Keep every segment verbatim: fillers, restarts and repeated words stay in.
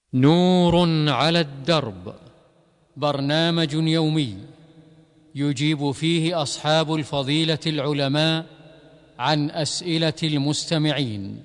نور على الدرب، برنامج يومي يجيب فيه أصحاب الفضيلة العلماء عن أسئلة المستمعين.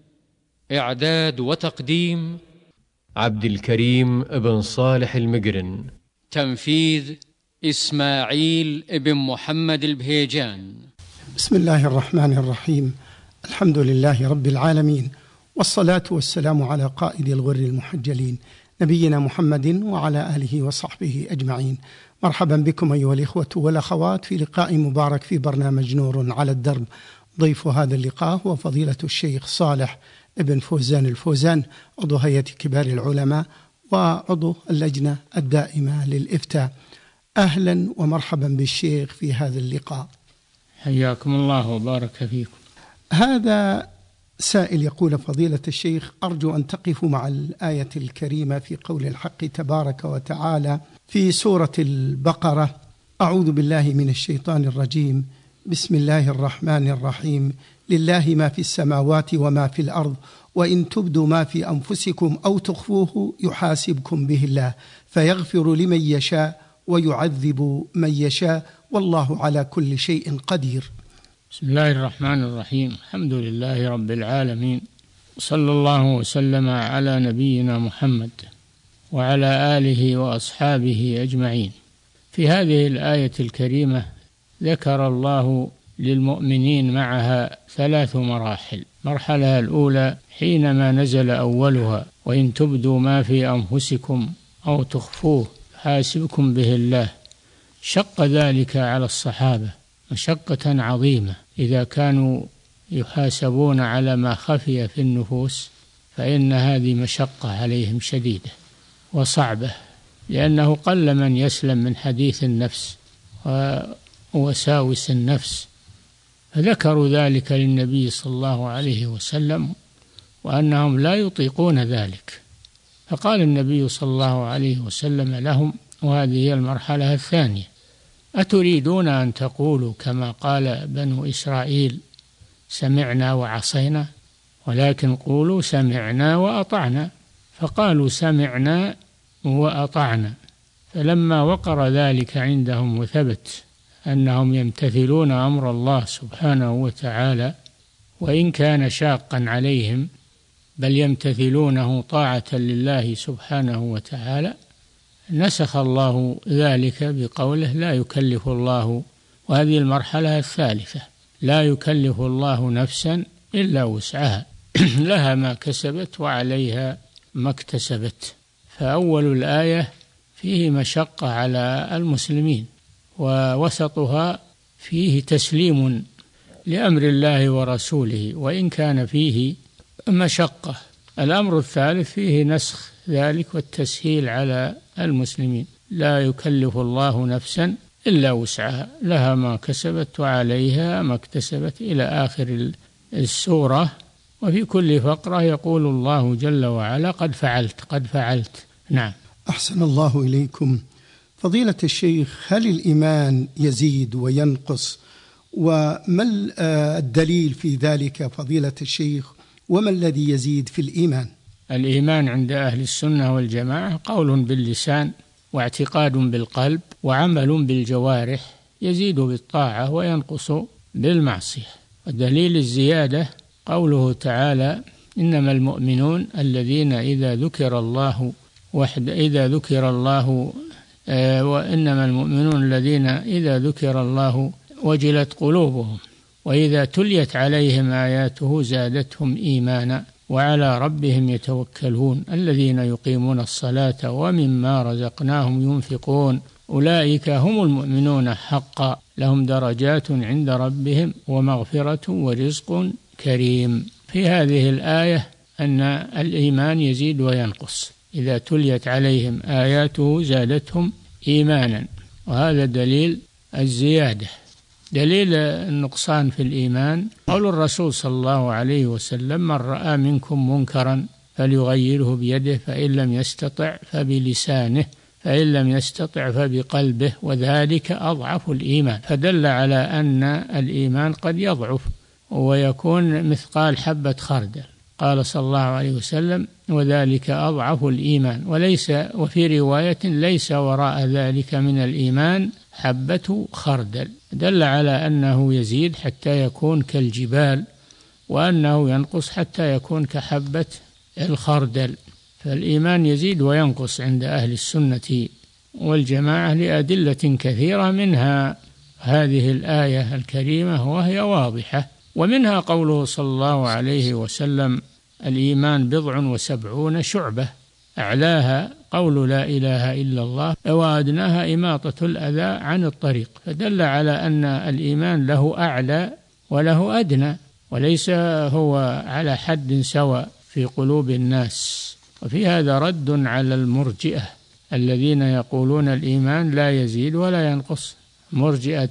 إعداد وتقديم عبد الكريم بن صالح المقرن. تنفيذ إسماعيل بن محمد البهيجان. بسم الله الرحمن الرحيم. الحمد لله رب العالمين، والصلاة والسلام على قائد الغر المحجلين نبينا محمد وعلى آله وصحبه أجمعين. مرحبا بكم أيها الإخوة والأخوات في لقاء مبارك في برنامج نور على الدرب. ضيف هذا اللقاء هو فضيلة الشيخ صالح ابن فوزان الفوزان، عضو هيئة كبار العلماء وعضو اللجنة الدائمة للإفتاء. أهلا ومرحبا بالشيخ في هذا اللقاء. حياكم الله وبارك فيكم. هذا سائل يقول: فضيلة الشيخ، أرجو أن تقفوا مع الآية الكريمة في قول الحق تبارك وتعالى في سورة البقرة: أعوذ بالله من الشيطان الرجيم، بسم الله الرحمن الرحيم، لله ما في السماوات وما في الأرض، وإن تبدوا ما في أنفسكم أو تخفوه يحاسبكم به الله فيغفر لمن يشاء ويعذب من يشاء والله على كل شيء قدير. بسم الله الرحمن الرحيم. الحمد لله رب العالمين، صلى الله وسلم على نبينا محمد وعلى آله وأصحابه أجمعين. في هذه الآية الكريمة ذكر الله للمؤمنين معها ثلاث مراحل. المرحلة الأولى حينما نزل أولها: وإن تبدوا ما في أنفسكم أو تخفوه يحاسبكم به الله. شق ذلك على الصحابة مشقة عظيمة، إذا كانوا يحاسبون على ما خفي في النفوس فإن هذه مشقة عليهم شديدة وصعبة، لأنه قل من يسلم من حديث النفس ووساوس النفس. فذكروا ذلك للنبي صلى الله عليه وسلم وأنهم لا يطيقون ذلك، فقال النبي صلى الله عليه وسلم لهم، وهذه هي المرحلة الثانية: أتريدون أن تقولوا كما قال بنو إسرائيل سمعنا وعصينا؟ ولكن قولوا سمعنا وأطعنا. فقالوا سمعنا وأطعنا، فلما وقر ذلك عندهم وثبت أنهم يمتثلون أمر الله سبحانه وتعالى وإن كان شاقا عليهم، بل يمتثلونه طاعة لله سبحانه وتعالى، نسخ الله ذلك بقوله لا يكلف الله. وهذه المرحلة الثالثة: لا يكلف الله نفسا إلا وسعها لها ما كسبت وعليها ما اكتسبت. فأول الآية فيه مشقة على المسلمين، ووسطها فيه تسليم لأمر الله ورسوله وإن كان فيه مشقة. الأمر الثالث فيه نسخ ذلك والتسهيل على المسلمين: لا يكلف الله نفسا إلا وسعها لها ما كسبت وعليها ما اكتسبت، إلى آخر السورة. وفي كل فقرة يقول الله جل وعلا قد فعلت قد فعلت. نعم. أحسن الله إليكم. فضيلة الشيخ، هل الإيمان يزيد وينقص؟ وما الدليل في ذلك فضيلة الشيخ؟ وما الذي يزيد في الإيمان؟ الإيمان عند أهل السنة والجماعة قول باللسان واعتقاد بالقلب وعمل بالجوارح، يزيد بالطاعة وينقص بالمعصية. ودليل الزيادة قوله تعالى: إنما المؤمنون الذين إذا ذكر الله وحد إذا ذكر الله آه وإنما المؤمنون الذين إذا ذكر الله وجلت قلوبهم وإذا تليت عليهم آياته زادتهم إيمانا وعلى ربهم يتوكلون الذين يقيمون الصلاة ومما رزقناهم ينفقون أولئك هم المؤمنون حقا لهم درجات عند ربهم ومغفرة ورزق كريم. في هذه الآية أن الإيمان يزيد وينقص، إذا تليت عليهم آياته زادتهم إيمانا، وهذا دليل الزيادة. دليل النقصان في الإيمان قول الرسول صلى الله عليه وسلم: من رأى منكم منكرا فليغيره بيده فإن لم يستطع فبلسانه فإن لم يستطع فبقلبه وذلك أضعف الإيمان. فدل على أن الإيمان قد يضعف ويكون مثقال حبة خردل، قال صلى الله عليه وسلم: وذلك أضعف الإيمان. وليس وفي رواية: ليس وراء ذلك من الإيمان حبة خردل. دل على أنه يزيد حتى يكون كالجبال، وأنه ينقص حتى يكون كحبة الخردل. فالإيمان يزيد وينقص عند أهل السنة والجماعة لأدلة كثيرة، منها هذه الآية الكريمة وهي واضحة، ومنها قوله صلى الله عليه وسلم: الإيمان بضع وسبعون شعبة، أعلاها قول لا إله إلا الله، وأدناها إماطة الأذى عن الطريق. فدل على أن الإيمان له أعلى وله أدنى، وليس هو على حد سواء في قلوب الناس. وفي هذا رد على المرجئة الذين يقولون الإيمان لا يزيد ولا ينقص. مرجئة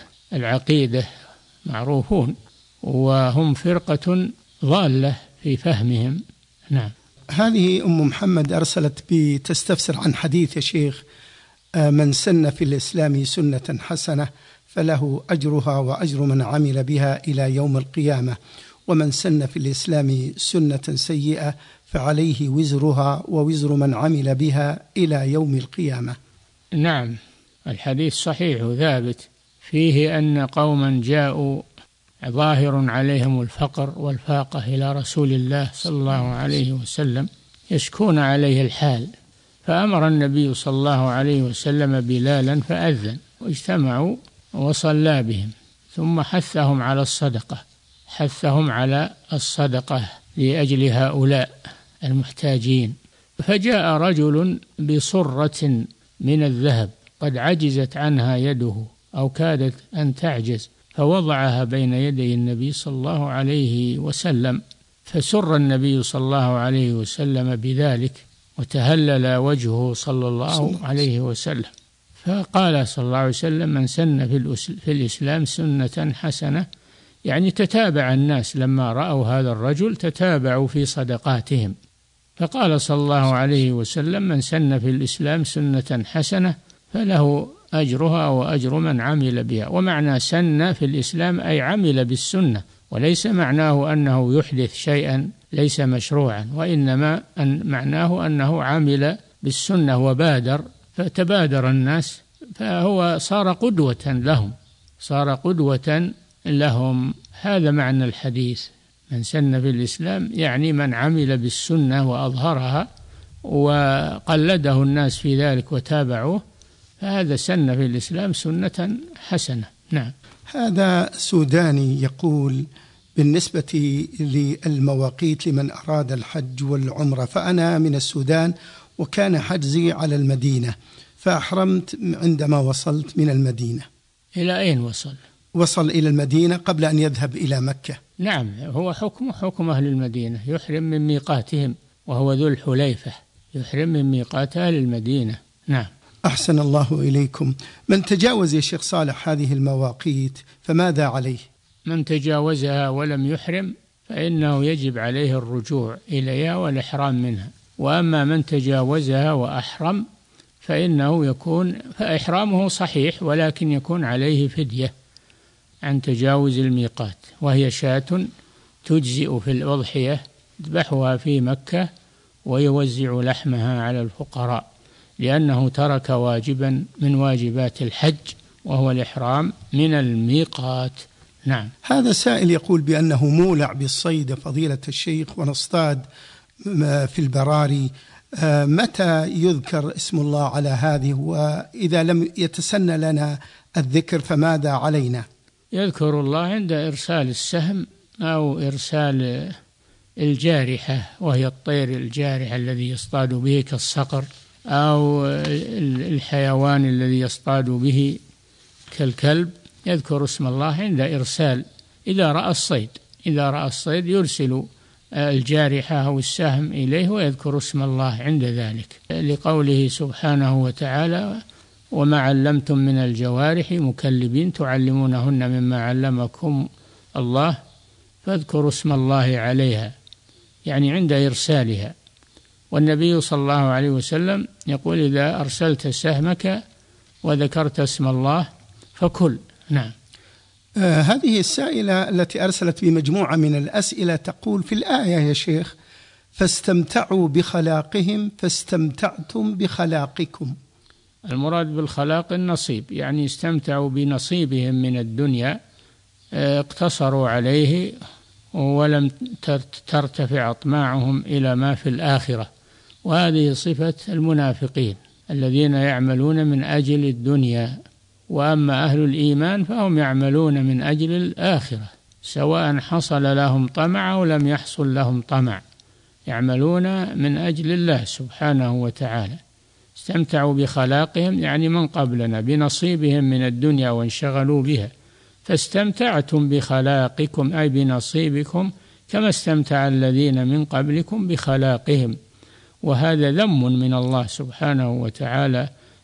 العقيدة معروفون، وهم فرقة ضالة في فهمهم. نعم. هذه أم محمد أرسلت بتستفسر عن حديث يا شيخ: من سن في الإسلام سنة حسنة فله أجرها وأجر من عمل بها إلى يوم القيامة، ومن سن في الإسلام سنة سيئة فعليه وزرها ووزر من عمل بها إلى يوم القيامة. نعم، الحديث صحيح ثابت، فيه أن قوما جاءوا ظاهر عليهم الفقر والفاقة إلى رسول الله صلى الله عليه وسلم يشكون عليه الحال، فأمر النبي صلى الله عليه وسلم بلالا فأذن، واجتمعوا وصلى بهم، ثم حثهم على الصدقة حثهم على الصدقة لأجل هؤلاء المحتاجين. فجاء رجل بصرة من الذهب قد عجزت عنها يده أو كادت أن تعجز، فوضعها بين يدي النبي صلى الله عليه وسلم، فسر النبي صلى الله عليه وسلم بذلك، وتهلل وجهه صلى الله عليه وسلم، فقال صلى الله عليه وسلم: من سن في الإسلام سنة حسنة، يعني تتابع الناس لما رأوا هذا الرجل تتابعوا في صدقاتهم، فقال صلى الله عليه وسلم: من سن في الإسلام سنة حسنة فله أجرها وأجر من عمل بها. ومعنى سن في الإسلام أي عمل بالسنة، وليس معناه أنه يحدث شيئا ليس مشروعا، وإنما أن معناه أنه عمل بالسنة وبادر، فتبادر الناس، فهو صار قدوة لهم صار قدوة لهم هذا معنى الحديث: من سن في الإسلام، يعني من عمل بالسنة وأظهرها وقلده الناس في ذلك وتابعوه، فهذا سن في الإسلام سنة حسنة. نعم. هذا سوداني يقول: بالنسبة للمواقيت لمن أراد الحج والعمرة، فأنا من السودان وكان حجزي على المدينة، فأحرمت عندما وصلت من المدينة. إلى أين وصل؟ وصل إلى المدينة قبل أن يذهب إلى مكة. نعم، هو حكم حكم أهل المدينة، يحرم من ميقاتهم، وهو ذو الحليفة، يحرم من ميقات أهل المدينة. نعم. أحسن الله إليكم. من تجاوز يا شيخ صالح هذه المواقيت فماذا عليه؟ من تجاوزها ولم يحرم فإنه يجب عليه الرجوع إليها والإحرام منها، وأما من تجاوزها وأحرم فإنه يكون فإحرامه صحيح، ولكن يكون عليه فدية عن تجاوز الميقات، وهي شاة تجزئ في الأضحية يذبحها في مكة ويوزع لحمها على الفقراء، لأنه ترك واجبا من واجبات الحج وهو الإحرام من الميقات. نعم. هذا سائل يقول بأنه مولع بالصيد فضيلة الشيخ، ونصطاد في البراري، متى يذكر اسم الله على هذه؟ وإذا لم يتسنى لنا الذكر فماذا علينا؟ يذكر الله عند إرسال السهم أو إرسال الجارحة، وهي الطير الجارح الذي يصطاد به كالصقر، أو الحيوان الذي يصطاد به كالكلب، يذكر اسم الله عند إرسال. إذا رأى الصيد إذا رأى الصيد يرسل الجارحة أو السهم إليه ويذكر اسم الله عند ذلك، لقوله سبحانه وتعالى: وما علمتم من الجوارح مكلبين تعلمونهن مما علمكم الله فاذكروا اسم الله عليها، يعني عند إرسالها. والنبي صلى الله عليه وسلم يقول: إذا أرسلت سهمك وذكرت اسم الله فكل. نعم. آه هذه السائلة التي أرسلت بمجموعة من الأسئلة تقول في الآية يا شيخ: فاستمتعوا بخلاقهم فاستمتعتم بخلاقكم. المراد بالخلاق النصيب، يعني استمتعوا بنصيبهم من الدنيا، اقتصروا عليه ولم ترتفع أطماعهم إلى ما في الآخرة، وهذه صفة المنافقين الذين يعملون من أجل الدنيا. وأما أهل الإيمان فهم يعملون من أجل الآخرة، سواء حصل لهم طمع أو لم يحصل لهم طمع، يعملون من أجل الله سبحانه وتعالى. استمتعوا بخلاقهم يعني من قبلنا بنصيبهم من الدنيا وانشغلوا بها، فاستمتعتم بخلاقكم أي بنصيبكم كما استمتع الذين من قبلكم بخلاقهم. وهذا ذم من الله سبحانه وتعالى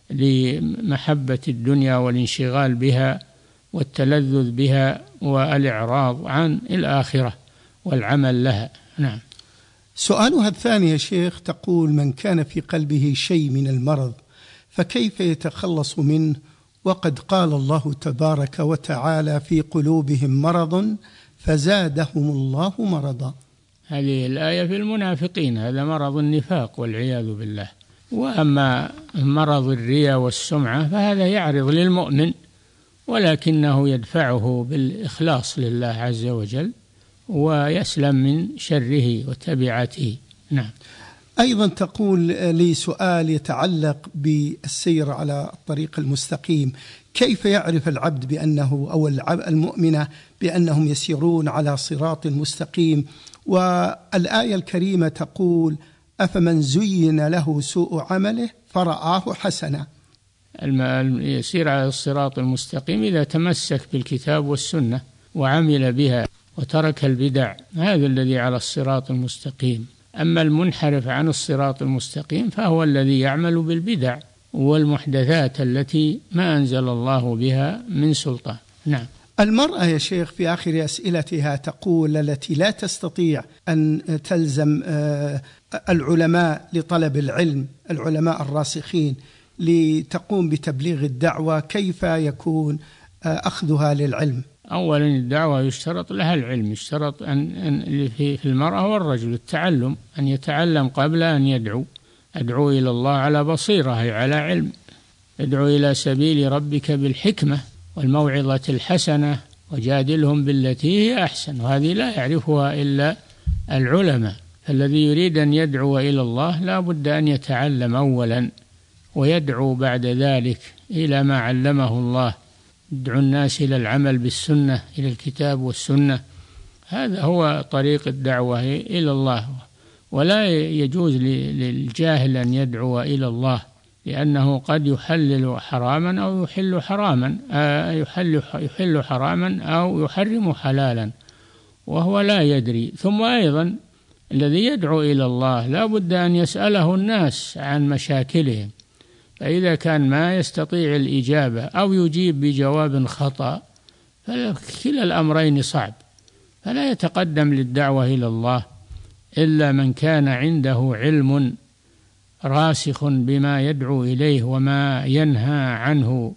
لمحبة الدنيا والانشغال بها والتلذذ بها والإعراض عن الآخرة والعمل لها. نعم. سؤالها الثاني يا شيخ تقول: من كان في قلبه شيء من المرض فكيف يتخلص منه، وقد قال الله تبارك وتعالى: في قلوبهم مرض فزادهم الله مرضا. هذه الآية في المنافقين، هذا مرض النفاق والعياذ بالله. وأما مرض الرياء والسمعة فهذا يعرض للمؤمن، ولكنه يدفعه بالإخلاص لله عز وجل ويسلم من شره وتبعاته. نعم. أيضا تقول لي سؤال يتعلق بالسير على الطريق المستقيم: كيف يعرف العبد بأنه أو المؤمنة بأنهم يسيرون على صراط مستقيم؟ والآية الكريمة تقول: أفمن زين له سوء عمله فرآه حسنا. يسير على الصراط المستقيم إذا تمسك بالكتاب والسنة وعمل بها وترك البدع، هذا الذي على الصراط المستقيم. أما المنحرف عن الصراط المستقيم فهو الذي يعمل بالبدع والمحدثات التي ما أنزل الله بها من سلطان. نعم. المرأة يا شيخ في آخر أسئلتها تقول: التي لا تستطيع أن تلزم العلماء لطلب العلم، العلماء الراسخين، لتقوم بتبليغ الدعوة، كيف يكون أخذها للعلم؟ أولا الدعوة يشترط لها العلم، يشترط أن في المرأة والرجل التعلم، أن يتعلم قبل أن يدعو. أدعو إلى الله على بصيرة، على علم. ادعو إلى سبيل ربك بالحكمة والموعظة الحسنة وجادلهم بالتي هي أحسن، وهذه لا يعرفها إلا العلماء. فالذي يريد أن يدعو إلى الله لا بد أن يتعلم أولا ويدعو بعد ذلك إلى ما علمه الله. يدعو الناس إلى العمل بالسنة، إلى الكتاب والسنة، هذا هو طريق الدعوة إلى الله. ولا يجوز للجاهل أن يدعو إلى الله، لأنه قد يحلل حراما أو يحل حراما يحل يحل حراما أو يحرم حلالا وهو لا يدري. ثم أيضا الذي يدعو إلى الله لا بد أن يسأله الناس عن مشاكلهم، فإذا كان ما يستطيع الإجابة أو يجيب بجواب خطأ فكلا الأمرين صعب. فلا يتقدم للدعوة إلى الله إلا من كان عنده علم راسخ بما يدعو إليه وما ينهى عنه،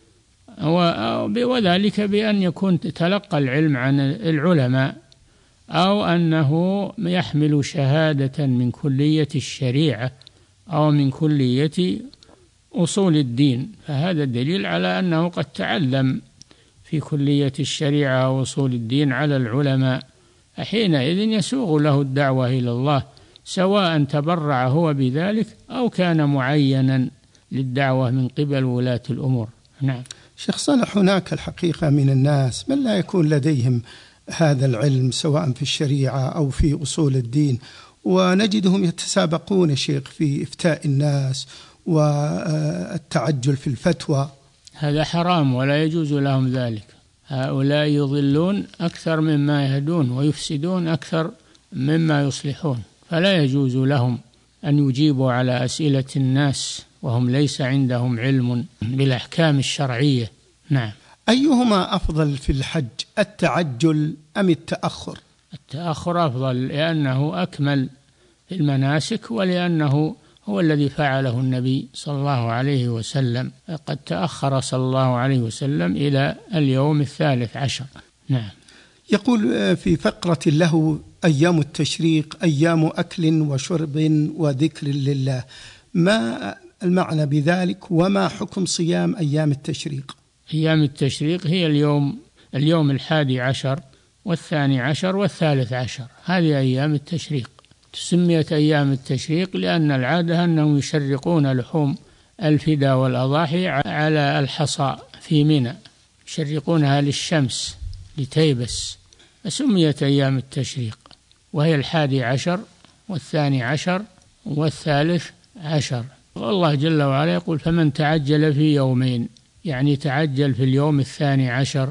وذلك بأن يكون تلقى العلم عن العلماء، أو أنه يحمل شهادة من كلية الشريعة أو من كلية أصول الدين، فهذا دليل على أنه قد تعلم في كلية الشريعة وأصول الدين على العلماء، حينئذ يسوغ له الدعوة إلى الله، سواء تبرع هو بذلك أو كان معينا للدعوة من قبل ولاة الأمور. نعم. شيخ صالح، هناك الحقيقة من الناس من لا يكون لديهم هذا العلم سواء في الشريعة أو في أصول الدين، ونجدهم يتسابقون شيخ في إفتاء الناس والتعجل في الفتوى. هذا حرام ولا يجوز لهم ذلك. هؤلاء يضلون أكثر مما يهدون ويفسدون أكثر مما يصلحون، فلا يجوز لهم أن يجيبوا على أسئلة الناس وهم ليس عندهم علم بالأحكام الشرعية. نعم. أيهما أفضل في الحج، التعجل أم التأخر؟ التأخر أفضل، لأنه أكمل في المناسك ولأنه هو الذي فعله النبي صلى الله عليه وسلم، قد تأخر صلى الله عليه وسلم إلى اليوم الثالث عشر. نعم. يقول في فقرة له أيام التشريق أيام أكل وشرب وذكر لله، ما المعنى بذلك وما حكم صيام أيام التشريق؟ أيام التشريق هي اليوم اليوم الحادي عشر والثاني عشر والثالث عشر، هذه أيام التشريق. سميت أيام التشريق لأن العادة أنهم يشرقون لحوم الفدا والأضاحي على الحصى في منى، يشرقونها للشمس لتيبس، فسميت أيام التشريق، وهي الحادي عشر والثاني عشر والثالث عشر. والله جل وعلا يقول: فمن تعجل في يومين، يعني تعجل في اليوم الثاني عشر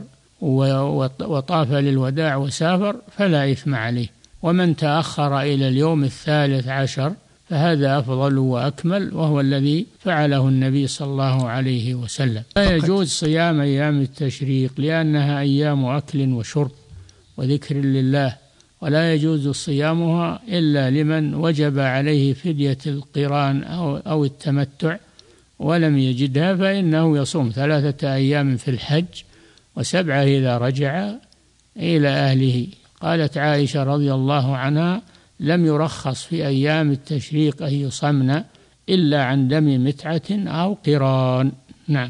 وطاف للوداع وسافر فلا إثم عليه، ومن تأخر إلى اليوم الثالث عشر فهذا أفضل وأكمل، وهو الذي فعله النبي صلى الله عليه وسلم. لا يجوز صيام أيام التشريق لأنها أيام أكل وشرب وذكر لله، ولا يجوز صيامها إلا لمن وجب عليه فدية القران أو, أو التمتع ولم يجدها، فإنه يصوم ثلاثة أيام في الحج وسبعة إذا رجع إلى أهله. قالت عائشة رضي الله عنها: لم يرخص في أيام التشريق أن يصمن إلا عن دم متعة أو قران. نعم.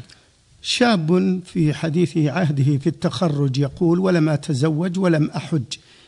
شاب في حديث عهده في التخرج يقول: ولم أتزوج ولم أحج،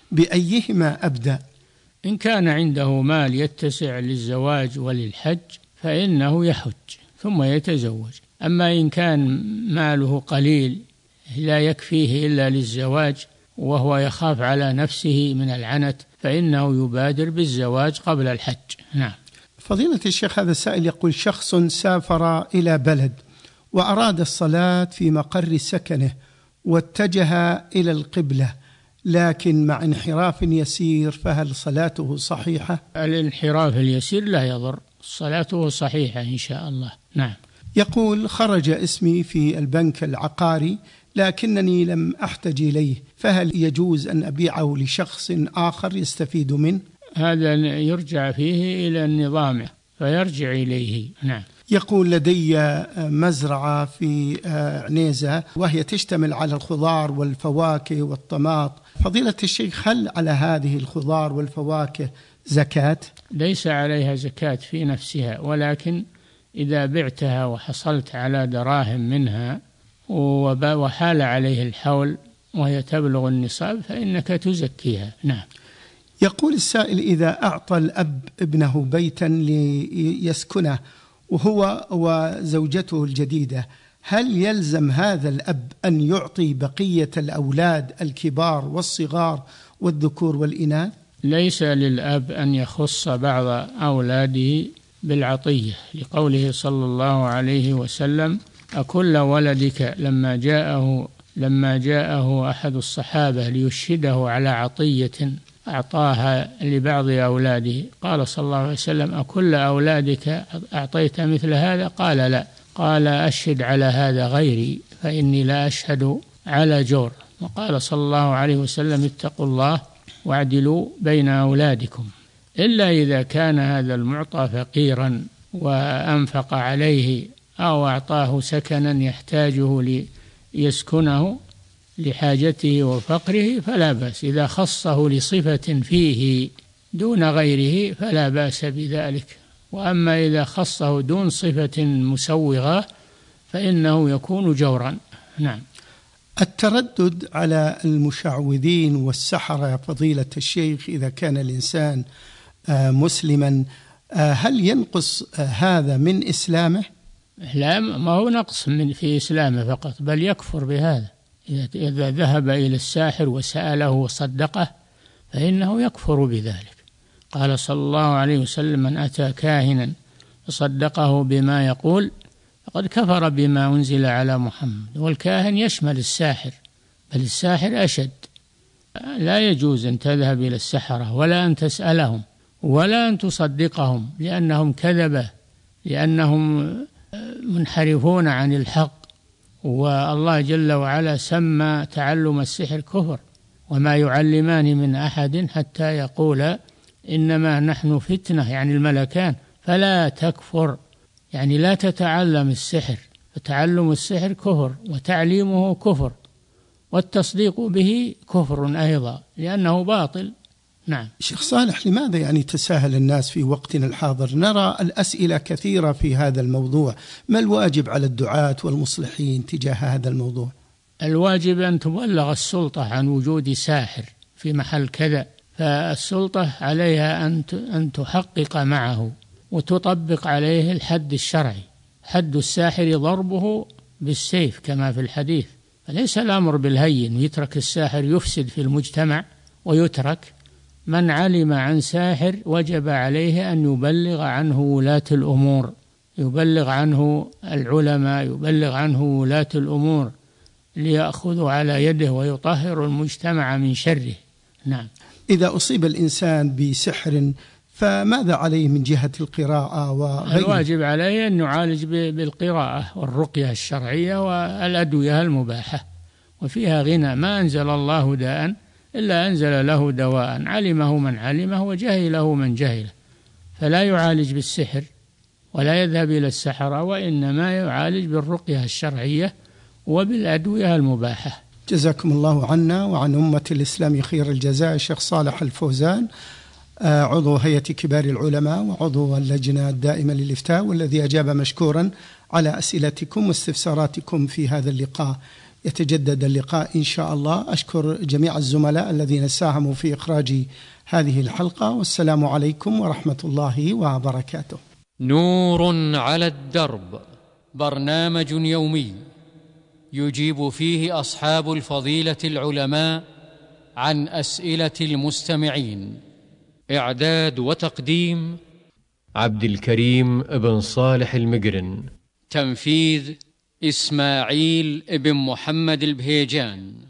بأيهما أبدأ؟ إن كان عنده مال يتسع للزواج وللحج فإنه يحج ثم يتزوج، أما إن كان ماله قليل لا يكفيه إلا للزواج وهو يخاف على نفسه من العنت فإنه يبادر بالزواج قبل الحج. نعم. فضيلة الشيخ، هذا السائل يقول: شخص سافر إلى بلد وأراد الصلاة في مقر سكنه واتجه إلى القبلة، لكن مع انحراف يسير، فهل صلاته صحيحة؟ الانحراف اليسير لا يضر، صلاته صحيحة إن شاء الله. نعم. يقول: خرج اسمي في البنك العقاري لكنني لم أحتج إليه، فهل يجوز أن أبيعه لشخص آخر يستفيد منه؟ هذا يرجع فيه إلى النظام فيرجع إليه. نعم. يقول: لدي مزرعة في عنيزة وهي تشتمل على الخضار والفواكه والطماط، فضيلة الشيخ هل على هذه الخضار والفواكه زكاة؟ ليس عليها زكاة في نفسها، ولكن إذا بعتها وحصلت على دراهم منها وحال عليه الحول وهي تبلغ النصاب فإنك تزكيها. نعم. يقول السائل: إذا أعطى الأب ابنه بيتا ليسكنه وهو وزوجته الجديدة، هل يلزم هذا الأب أن يعطي بقية الأولاد الكبار والصغار والذكور والإناث؟ ليس للأب أن يخص بعض أولاده بالعطية، لقوله صلى الله عليه وسلم: أكل ولدك لما جاءه لما جاءه أحد الصحابة ليشهده على عطية أعطاها لبعض أولاده، قال صلى الله عليه وسلم: أكل أولادك أعطيت مثل هذا؟ قال: لا. قال: أشهد على هذا غيري فإني لا أشهد على جور. وقال صلى الله عليه وسلم: اتقوا الله واعدلوا بين أولادكم، إلا إذا كان هذا المعطى فقيرا وأنفق عليه أو أعطاه سكنا يحتاجه ليسكنه لحاجته وفقره فلا بأس. إذا خصه لصفة فيه دون غيره فلا بأس بذلك، وأما إذا خصه دون صفة مسوغة فإنه يكون جورا. نعم. التردد على المشعوذين والسحرة يا فضيلة الشيخ، إذا كان الإنسان مسلما هل ينقص هذا من إسلامه؟ لا، ما هو نقص من في إسلامه فقط، بل يكفر بهذا. إذا ذهب إلى الساحر وسأله وصدقه فإنه يكفر بذلك. قال صلى الله عليه وسلم: من أتى كاهنا فصدقه بما يقول فقد كفر بما أنزل على محمد. والكاهن يشمل الساحر، بل الساحر أشد. لا يجوز أن تذهب إلى السحرة ولا أن تسألهم ولا أن تصدقهم، لأنهم كذبة، لأنهم منحرفون عن الحق. والله جل وعلا سمى تعلم السحر كفر، وما يعلمان من أحد حتى يقولا إنما نحن فتنة، يعني الملكان فلا تكفر، يعني لا تتعلم السحر، فتعلم السحر كفر وتعليمه كفر والتصديق به كفر أيضا لأنه باطل. نعم. شيخ صالح، لماذا يعني تساهل الناس في وقتنا الحاضر؟ نرى الأسئلة كثيرة في هذا الموضوع، ما الواجب على الدعاة والمصلحين تجاه هذا الموضوع؟ الواجب أن تبلغ السلطة عن وجود ساحر في محل كذا، فالسلطة عليها أن تحقق معه وتطبق عليه الحد الشرعي. حد الساحر ضربه بالسيف كما في الحديث، فليس الأمر بالهين يترك الساحر يفسد في المجتمع ويترك. من علم عن ساحر وجب عليه أن يبلغ عنه ولاة الأمور، يبلغ عنه العلماء، يبلغ عنه ولاة الأمور ليأخذوا على يده ويطهر المجتمع من شره. نعم. إذا أصيب الإنسان بسحر فماذا عليه من جهة القراءة وغيره؟ الواجب عليه أن يعالج بالقراءة والرقية الشرعية والأدوية المباحة، وفيها غنى. ما أنزل الله داء إلا أنزل له دواء، علمه من علمه وجهله من جهله، فلا يعالج بالسحر ولا يذهب إلى السحرة، وإنما يعالج بالرقية الشرعية وبالأدوية المباحة. جزاكم الله عنا وعن أمة الإسلام خير الجزاء. الشيخ صالح الفوزان، عضو هيئة كبار العلماء وعضو اللجنة الدائمة للإفتاء، والذي أجاب مشكورا على أسئلتكم واستفساراتكم في هذا اللقاء. يتجدد اللقاء إن شاء الله. أشكر جميع الزملاء الذين ساهموا في إخراج هذه الحلقة، والسلام عليكم ورحمة الله وبركاته. نور على الدرب، برنامج يومي يجيب فيه أصحاب الفضيلة العلماء عن أسئلة المستمعين. إعداد وتقديم عبد الكريم بن صالح المقرن. تنفيذ إسماعيل بن محمد البهيجان.